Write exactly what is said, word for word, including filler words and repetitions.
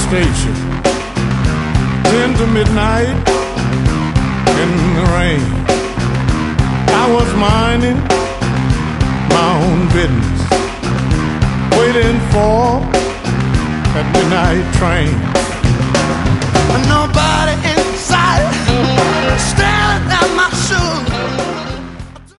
station, ten to midnight in the rain. I was minding my own business, waiting for that midnight train. Nobody inside, staring at my shoes.